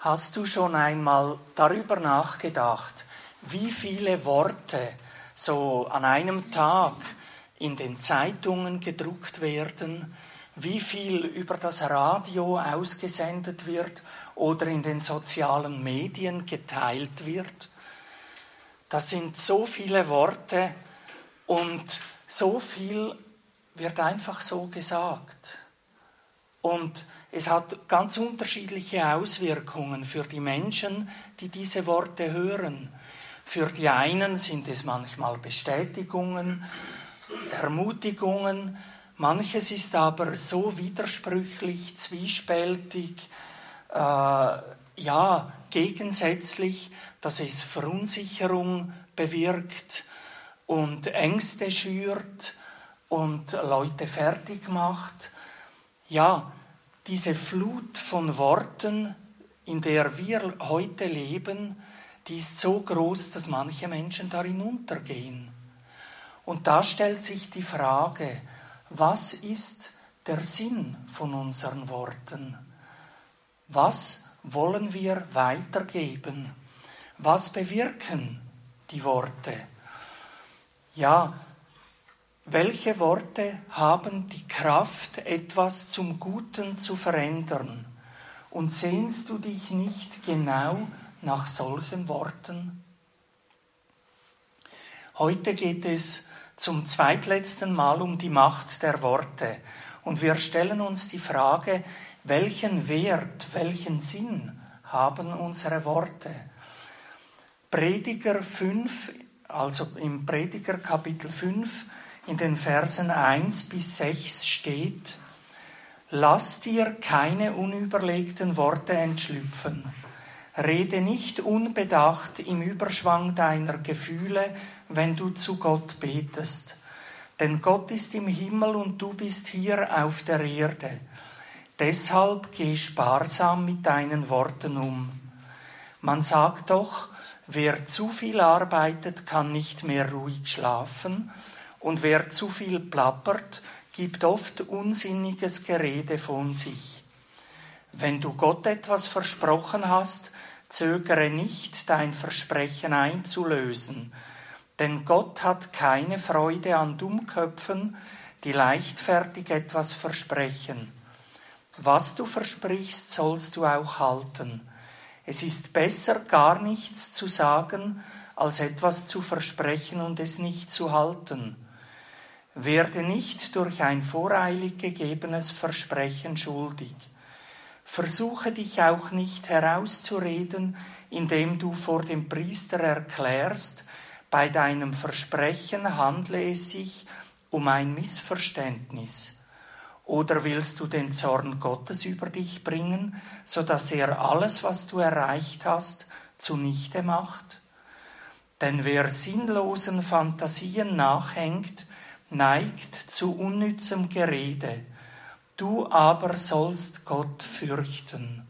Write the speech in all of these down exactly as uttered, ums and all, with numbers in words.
Hast du schon einmal darüber nachgedacht, wie viele Worte so an einem Tag in den Zeitungen gedruckt werden, wie viel über das Radio ausgesendet wird oder in den sozialen Medien geteilt wird? Das sind so viele Worte und so viel wird einfach so gesagt. Und es hat ganz unterschiedliche Auswirkungen für die Menschen, die diese Worte hören. Für die einen sind es manchmal Bestätigungen, Ermutigungen, manches ist aber so widersprüchlich, zwiespältig, äh, ja, gegensätzlich, dass es Verunsicherung bewirkt und Ängste schürt und Leute fertig macht. Ja, diese Flut von Worten, in der wir heute leben, die ist so groß, dass manche Menschen darin untergehen. Und da stellt sich die Frage, was ist der Sinn von unseren Worten? Was wollen wir weitergeben? Was bewirken die Worte? Ja, welche Worte haben die Kraft, etwas zum Guten zu verändern? Und sehnst du dich nicht genau nach solchen Worten? Heute geht es zum zweitletzten Mal um die Macht der Worte. Und wir stellen uns die Frage, welchen Wert, welchen Sinn haben unsere Worte? Prediger fünf, also im Prediger Kapitel fünf, in den Versen eins bis sechs steht: Lass dir keine unüberlegten Worte entschlüpfen. Rede nicht unbedacht im Überschwang deiner Gefühle, wenn du zu Gott betest. Denn Gott ist im Himmel und du bist hier auf der Erde. Deshalb geh sparsam mit deinen Worten um. Man sagt doch, wer zu viel arbeitet, kann nicht mehr ruhig schlafen. Und wer zu viel plappert, gibt oft unsinniges Gerede von sich. Wenn du Gott etwas versprochen hast, zögere nicht, dein Versprechen einzulösen. Denn Gott hat keine Freude an Dummköpfen, die leichtfertig etwas versprechen. Was du versprichst, sollst du auch halten. Es ist besser, gar nichts zu sagen, als etwas zu versprechen und es nicht zu halten. Werde nicht durch ein voreilig gegebenes Versprechen schuldig. Versuche dich auch nicht herauszureden, indem du vor dem Priester erklärst, bei deinem Versprechen handle es sich um ein Missverständnis. Oder willst du den Zorn Gottes über dich bringen, so dass er alles, was du erreicht hast, zunichte macht? Denn wer sinnlosen Fantasien nachhängt, neigt zu unnützem Gerede. Du aber sollst Gott fürchten.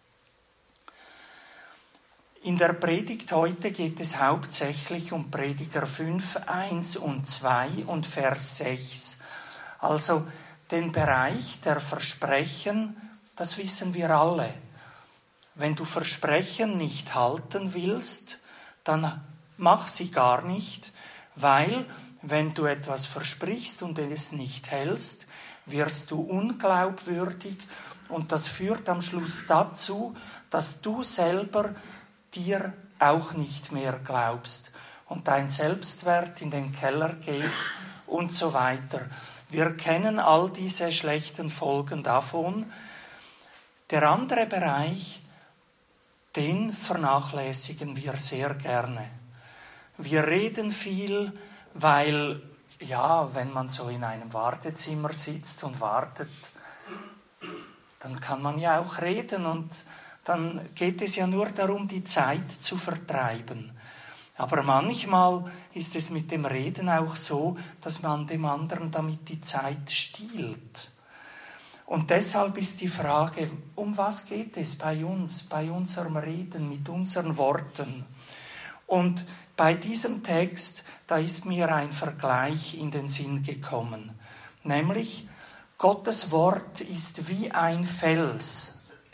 In der Predigt heute geht es hauptsächlich um Prediger fünf, eins und zwei und Vers sechs. Also den Bereich der Versprechen, das wissen wir alle. Wenn du Versprechen nicht halten willst, dann mach sie gar nicht, weil wenn du etwas versprichst und es nicht hältst, wirst du unglaubwürdig und das führt am Schluss dazu, dass du selber dir auch nicht mehr glaubst und dein Selbstwert in den Keller geht und so weiter. Wir kennen all diese schlechten Folgen davon. Der andere Bereich, den vernachlässigen wir sehr gerne. Wir reden viel, weil, ja, wenn man so in einem Wartezimmer sitzt und wartet, dann kann man ja auch reden und dann geht es ja nur darum, die Zeit zu vertreiben. Aber manchmal ist es mit dem Reden auch so, dass man dem anderen damit die Zeit stiehlt. Und deshalb ist die Frage, um was geht es bei uns, bei unserem Reden, mit unseren Worten? Und bei diesem Text, da ist mir ein Vergleich in den Sinn gekommen. Nämlich, Gottes Wort ist wie ein Fels.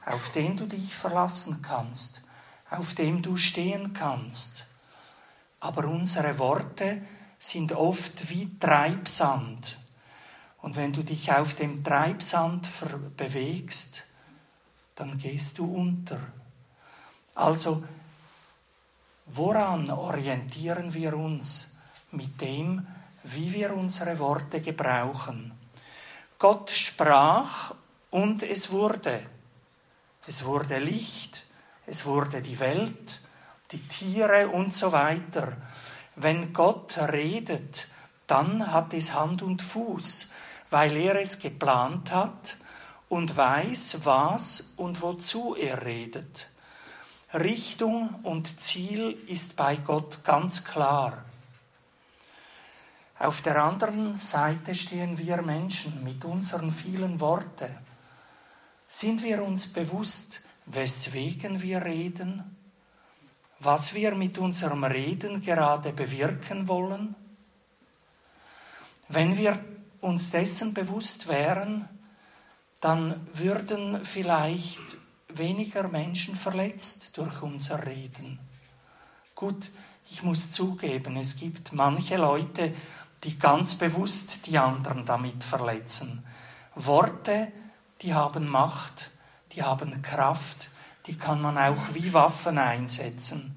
auf den du dich verlassen kannst, auf dem du stehen kannst. Aber unsere Worte sind oft wie Treibsand. Und wenn du dich auf dem Treibsand bewegst, dann gehst du unter. Also, woran orientieren wir uns mit dem, wie wir unsere Worte gebrauchen? Gott sprach und es wurde. Es wurde Licht, es wurde die Welt, die Tiere und so weiter. Wenn Gott redet, dann hat es Hand und Fuß, weil er es geplant hat und weiß, was und wozu er redet. Richtung und Ziel ist bei Gott ganz klar. Auf der anderen Seite stehen wir Menschen mit unseren vielen Worten. Sind wir uns bewusst, weswegen wir reden? Was wir mit unserem Reden gerade bewirken wollen? Wenn wir uns dessen bewusst wären, dann würden vielleicht weniger Menschen verletzt durch unser Reden. Gut, ich muss zugeben, es gibt manche Leute, die ganz bewusst die anderen damit verletzen. Worte, die haben Macht, die haben Kraft, die kann man auch wie Waffen einsetzen.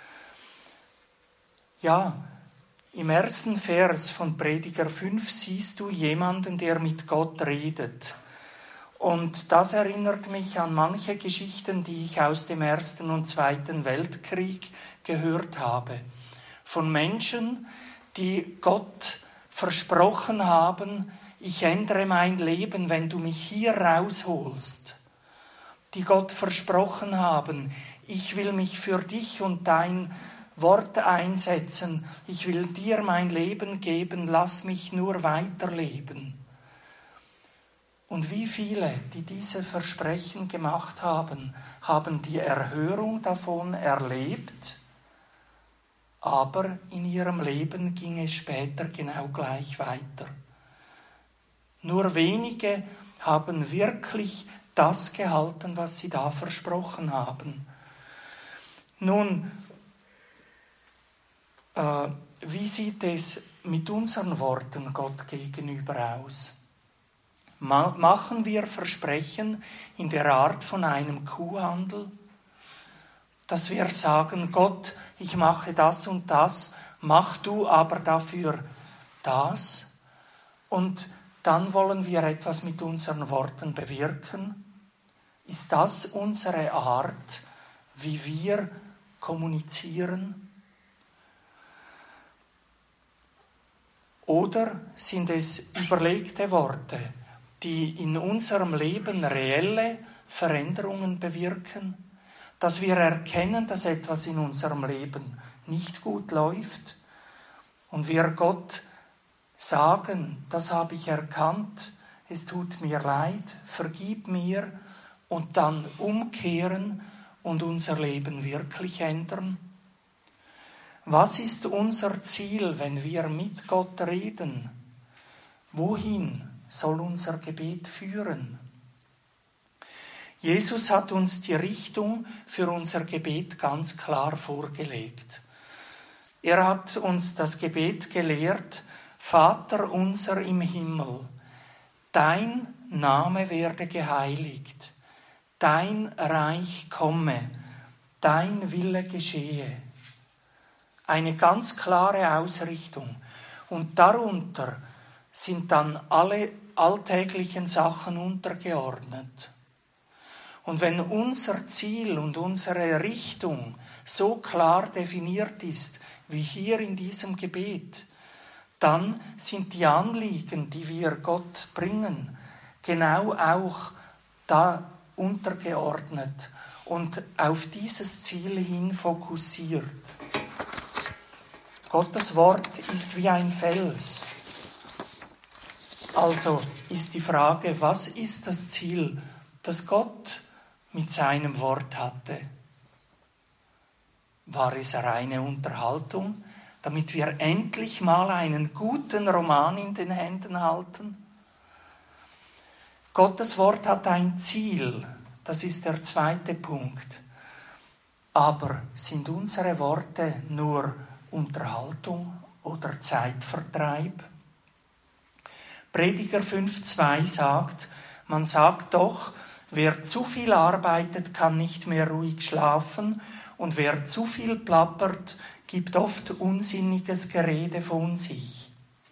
Ja, im ersten Vers von Prediger fünf siehst du jemanden, der mit Gott redet. Und das erinnert mich an manche Geschichten, die ich aus dem Ersten und Zweiten Weltkrieg gehört habe. Von Menschen, die Gott versprochen haben, ich ändere mein Leben, wenn du mich hier rausholst. Die Gott versprochen haben, ich will mich für dich und dein Wort einsetzen, ich will dir mein Leben geben, lass mich nur weiterleben. Und wie viele, die diese Versprechen gemacht haben, haben die Erhörung davon erlebt, aber in ihrem Leben ging es später genau gleich weiter. Nur wenige haben wirklich das gehalten, was sie da versprochen haben. Nun, äh, wie sieht es mit unseren Worten Gott gegenüber aus? Ma- machen wir Versprechen in der Art von einem Kuhhandel? Dass wir sagen, Gott, ich mache das und das, mach du aber dafür das. Und dann wollen wir etwas mit unseren Worten bewirken. Ist das unsere Art, wie wir kommunizieren? Oder sind es überlegte Worte, die in unserem Leben reelle Veränderungen bewirken? Dass wir erkennen, dass etwas in unserem Leben nicht gut läuft und wir Gott sagen, das habe ich erkannt, es tut mir leid, vergib mir und dann umkehren und unser Leben wirklich ändern? Was ist unser Ziel, wenn wir mit Gott reden? Wohin soll unser Gebet führen? Jesus hat uns die Richtung für unser Gebet ganz klar vorgelegt. Er hat uns das Gebet gelehrt, Vater unser im Himmel, dein Name werde geheiligt, dein Reich komme, dein Wille geschehe. Eine ganz klare Ausrichtung. Und darunter sind dann alle alltäglichen Sachen untergeordnet. Und wenn unser Ziel und unsere Richtung so klar definiert ist, wie hier in diesem Gebet, dann sind die Anliegen, die wir Gott bringen, genau auch da untergeordnet und auf dieses Ziel hin fokussiert. Gottes Wort ist wie ein Fels. Also ist die Frage, was ist das Ziel, das Gott mit seinem Wort hatte? War es reine Unterhaltung, damit wir endlich mal einen guten Roman in den Händen halten? Gottes Wort hat ein Ziel, Das ist der zweite Punkt. Aber sind unsere Worte nur Unterhaltung oder Zeitvertreib? Prediger fünf zwei sagt, man sagt doch, wer zu viel arbeitet, kann nicht mehr ruhig schlafen, und wer zu viel plappert, gibt oft unsinniges Gerede von sich.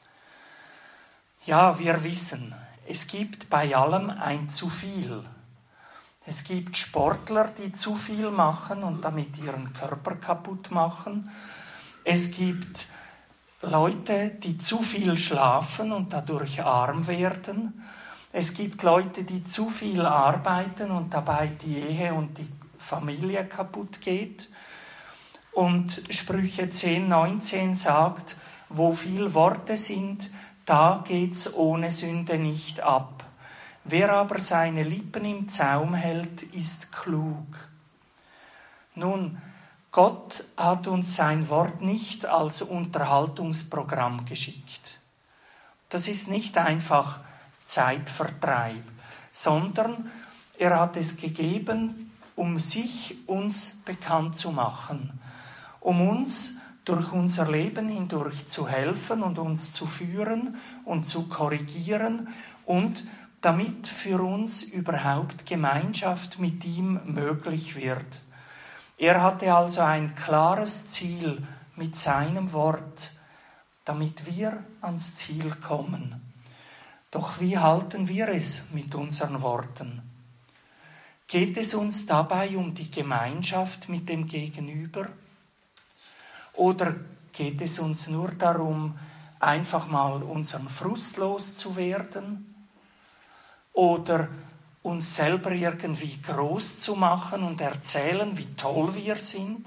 Ja, wir wissen, es gibt bei allem ein zu viel. Es gibt Sportler, die zu viel machen und damit ihren Körper kaputt machen. Es gibt Leute, die zu viel schlafen und dadurch arm werden. Es gibt Leute, die zu viel arbeiten und dabei die Ehe und die Familie kaputt geht. Und Sprüche zehn neunzehn sagt, wo viel Worte sind, da geht's ohne Sünde nicht ab. Wer aber seine Lippen im Zaum hält, ist klug. Nun, Gott hat uns sein Wort nicht als Unterhaltungsprogramm geschickt. Das ist nicht einfach Zeitvertreib, sondern er hat es gegeben, um sich uns bekannt zu machen, um uns durch unser Leben hindurch zu helfen und uns zu führen und zu korrigieren und damit für uns überhaupt Gemeinschaft mit ihm möglich wird. Er hatte also ein klares Ziel mit seinem Wort, damit wir ans Ziel kommen. Doch wie halten wir es mit unseren Worten? Geht es uns dabei um die Gemeinschaft mit dem Gegenüber? Oder geht es uns nur darum, einfach mal unseren Frust loszuwerden? Oder uns selber irgendwie groß zu machen und erzählen, wie toll wir sind?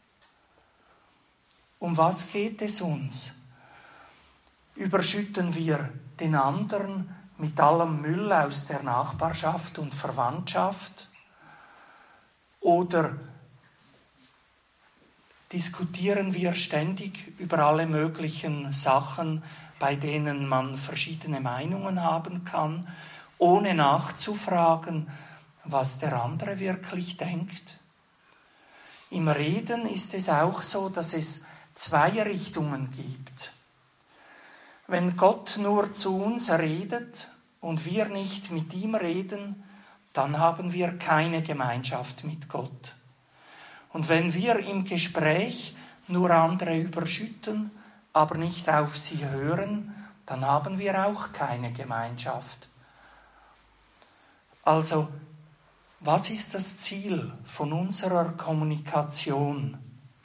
Um was geht es uns? Überschütten wir den anderen mit allem Müll aus der Nachbarschaft und Verwandtschaft? Oder diskutieren wir ständig über alle möglichen Sachen, bei denen man verschiedene Meinungen haben kann, ohne nachzufragen, was der andere wirklich denkt? Im Reden ist es auch so, dass es zwei Richtungen gibt. Wenn Gott nur zu uns redet und wir nicht mit ihm reden, dann haben wir keine Gemeinschaft mit Gott. Und wenn wir im Gespräch nur andere überschütten, aber nicht auf sie hören, dann haben wir auch keine Gemeinschaft. Also, was ist das Ziel von unserer Kommunikation?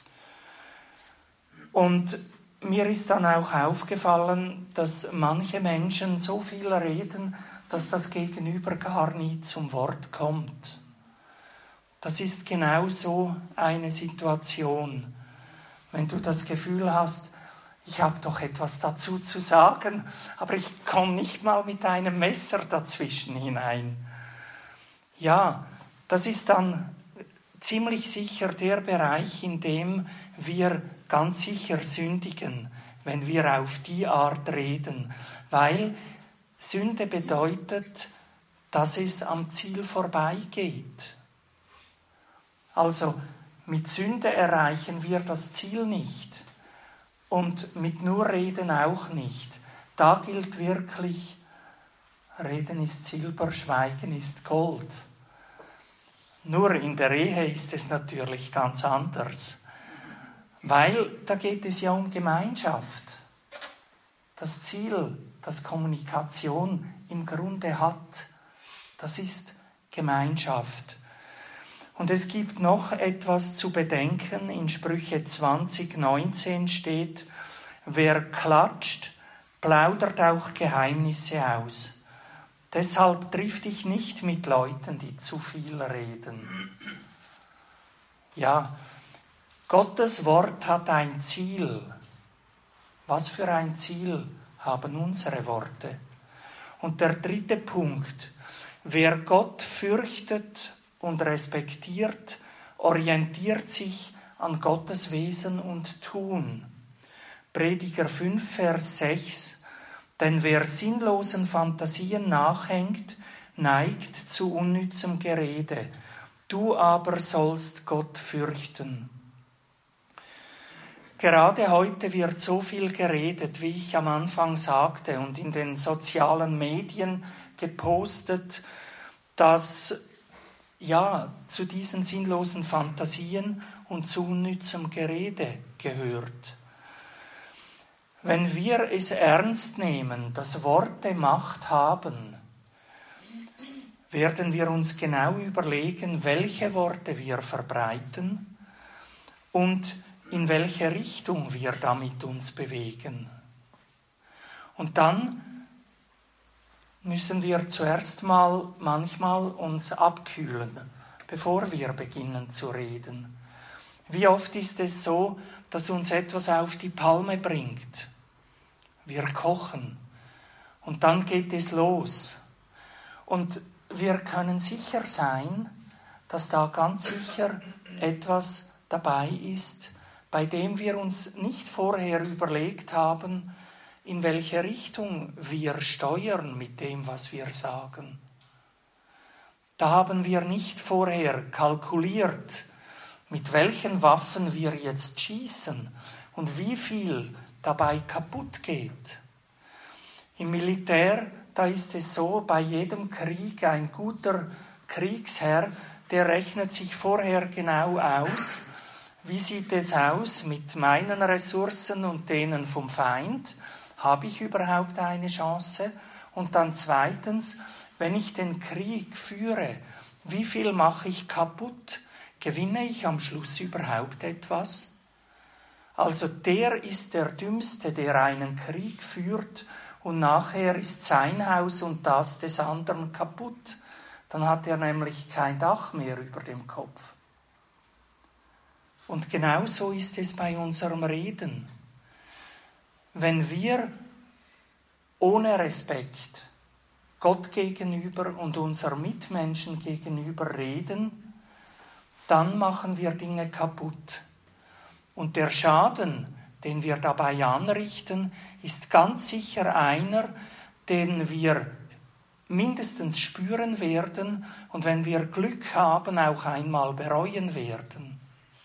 Und mir ist dann auch aufgefallen, dass manche Menschen so viel reden, dass das Gegenüber gar nie zum Wort kommt. Das ist genau so eine Situation. Wenn du das Gefühl hast, ich habe doch etwas dazu zu sagen, aber ich komme nicht mal mit einem Messer dazwischen hinein. Ja, das ist dann ziemlich sicher der Bereich, in dem wir ganz sicher sündigen, wenn wir auf die Art reden, weil Sünde bedeutet, dass es am Ziel vorbeigeht. Also mit Sünde erreichen wir das Ziel nicht und mit nur Reden auch nicht. Da gilt wirklich, Reden ist Silber, Schweigen ist Gold. Nur in der Ehe ist es natürlich ganz anders, weil da geht es ja um Gemeinschaft. Das Ziel, das Kommunikation im Grunde hat, das ist Gemeinschaft. Und es gibt noch etwas zu bedenken. In Sprüche zwanzig neunzehn steht, wer klatscht, plaudert auch Geheimnisse aus. Deshalb triff dich nicht mit Leuten, die zu viel reden. Ja, Gottes Wort hat ein Ziel. Was für ein Ziel haben unsere Worte? Und der dritte Punkt, wer Gott fürchtet und respektiert, orientiert sich an Gottes Wesen und Tun. Prediger fünf, Vers sechs. Denn wer sinnlosen Fantasien nachhängt, neigt zu unnützem Gerede. Du aber sollst Gott fürchten. Gerade heute wird so viel geredet, wie ich am Anfang sagte, und in den sozialen Medien gepostet, dass ja zu diesen sinnlosen Fantasien und zu unnützem Gerede gehört. Wenn wir es ernst nehmen, dass Worte Macht haben, werden wir uns genau überlegen, welche Worte wir verbreiten und in welche Richtung wir damit uns bewegen. Und dann müssen wir zuerst mal manchmal uns abkühlen, bevor wir beginnen zu reden. Wie oft ist es so, dass uns etwas auf die Palme bringt? Wir kochen und dann geht es los. Und wir können sicher sein, dass da ganz sicher etwas dabei ist, bei dem wir uns nicht vorher überlegt haben, in welche Richtung wir steuern mit dem, was wir sagen. Da haben wir nicht vorher kalkuliert, mit welchen Waffen wir jetzt schießen und wie viel dabei kaputt geht. Im Militär, da ist es so, bei jedem Krieg ein guter Kriegsherr, der rechnet sich vorher genau aus, wie sieht es aus mit meinen Ressourcen und denen vom Feind? Habe ich überhaupt eine Chance? Und dann zweitens, wenn ich den Krieg führe, wie viel mache ich kaputt? Gewinne ich am Schluss überhaupt etwas? Also der ist der Dümmste, der einen Krieg führt und nachher ist sein Haus und das des anderen kaputt. Dann hat er nämlich kein Dach mehr über dem Kopf. Und genau so ist es bei unserem Reden. Wenn wir ohne Respekt Gott gegenüber und unseren Mitmenschen gegenüber reden, dann machen wir Dinge kaputt. Und der Schaden, den wir dabei anrichten, ist ganz sicher einer, den wir mindestens spüren werden und wenn wir Glück haben, auch einmal bereuen werden.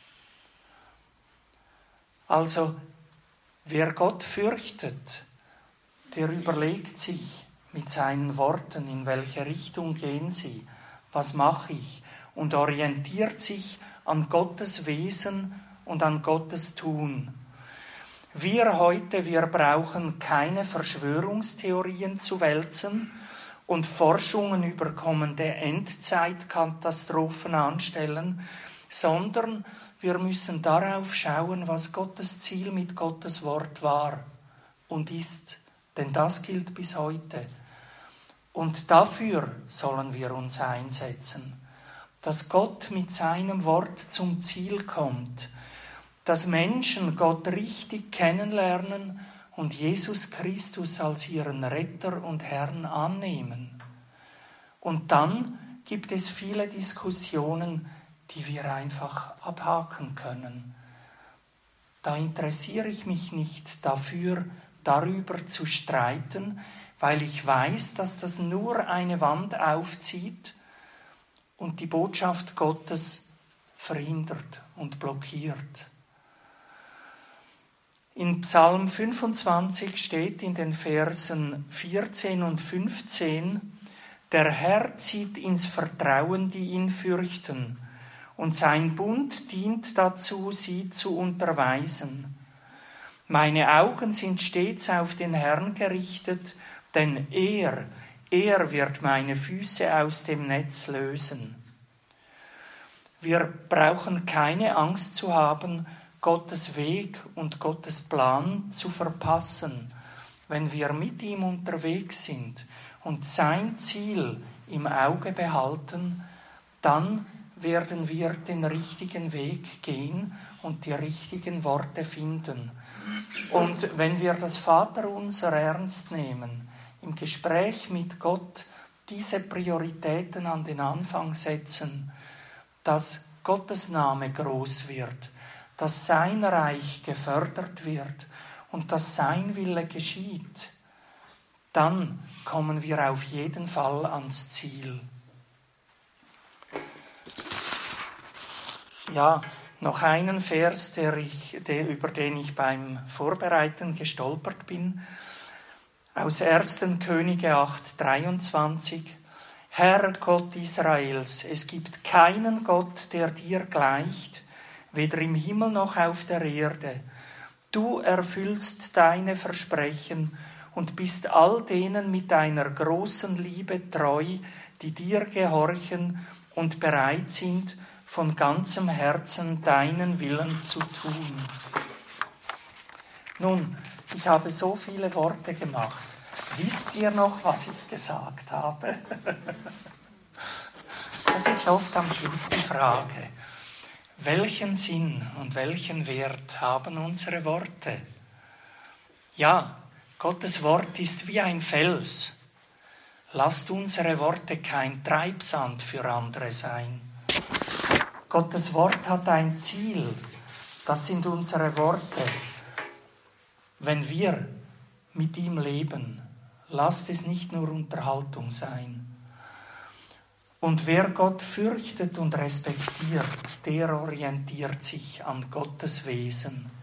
Also, wer Gott fürchtet, der überlegt sich mit seinen Worten, in welche Richtung gehen sie, was mache ich, und orientiert sich an Gottes Wesen und an Gottes Tun. Wir heute, wir brauchen keine Verschwörungstheorien zu wälzen und Forschungen über kommende Endzeitkatastrophen anstellen, sondern wir müssen darauf schauen, was Gottes Ziel mit Gottes Wort war und ist. Denn das gilt bis heute. Und dafür sollen wir uns einsetzen, dass Gott mit seinem Wort zum Ziel kommt, dass Menschen Gott richtig kennenlernen und Jesus Christus als ihren Retter und Herrn annehmen. Und dann gibt es viele Diskussionen, die wir einfach abhaken können. Da interessiere ich mich nicht dafür, darüber zu streiten, weil ich weiß, dass das nur eine Wand aufzieht und die Botschaft Gottes verhindert und blockiert. In Psalm fünfundzwanzig steht in den Versen vierzehn und fünfzehn, der Herr zieht ins Vertrauen, die ihn fürchten, und sein Bund dient dazu, sie zu unterweisen. Meine Augen sind stets auf den Herrn gerichtet, denn er, er wird meine Füße aus dem Netz lösen. Wir brauchen keine Angst zu haben, Gottes Weg und Gottes Plan zu verpassen, wenn wir mit ihm unterwegs sind und sein Ziel im Auge behalten, dann werden wir den richtigen Weg gehen und die richtigen Worte finden. Und wenn wir das Vaterunser ernst nehmen, im Gespräch mit Gott diese Prioritäten an den Anfang setzen, dass Gottes Name groß wird, dass sein Reich gefördert wird und dass sein Wille geschieht, dann kommen wir auf jeden Fall ans Ziel. Ja, noch einen Vers, der ich, der, über den ich beim Vorbereiten gestolpert bin. Aus ersten Könige acht, dreiundzwanzig. Herr Gott Israels, es gibt keinen Gott, der dir gleicht, weder im Himmel noch auf der Erde. Du erfüllst deine Versprechen und bist all denen mit deiner großen Liebe treu, die dir gehorchen und bereit sind, von ganzem Herzen deinen Willen zu tun. Nun, ich habe so viele Worte gemacht. Wisst ihr noch, was ich gesagt habe? Das ist oft am Schluss die Frage. Welchen Sinn und welchen Wert haben unsere Worte? Ja, Gottes Wort ist wie ein Fels. Lasst unsere Worte kein Treibsand für andere sein. Gottes Wort hat ein Ziel. Das sind unsere Worte. Wenn wir mit ihm leben, lasst es nicht nur Unterhaltung sein. Und wer Gott fürchtet und respektiert, der orientiert sich an Gottes Wesen.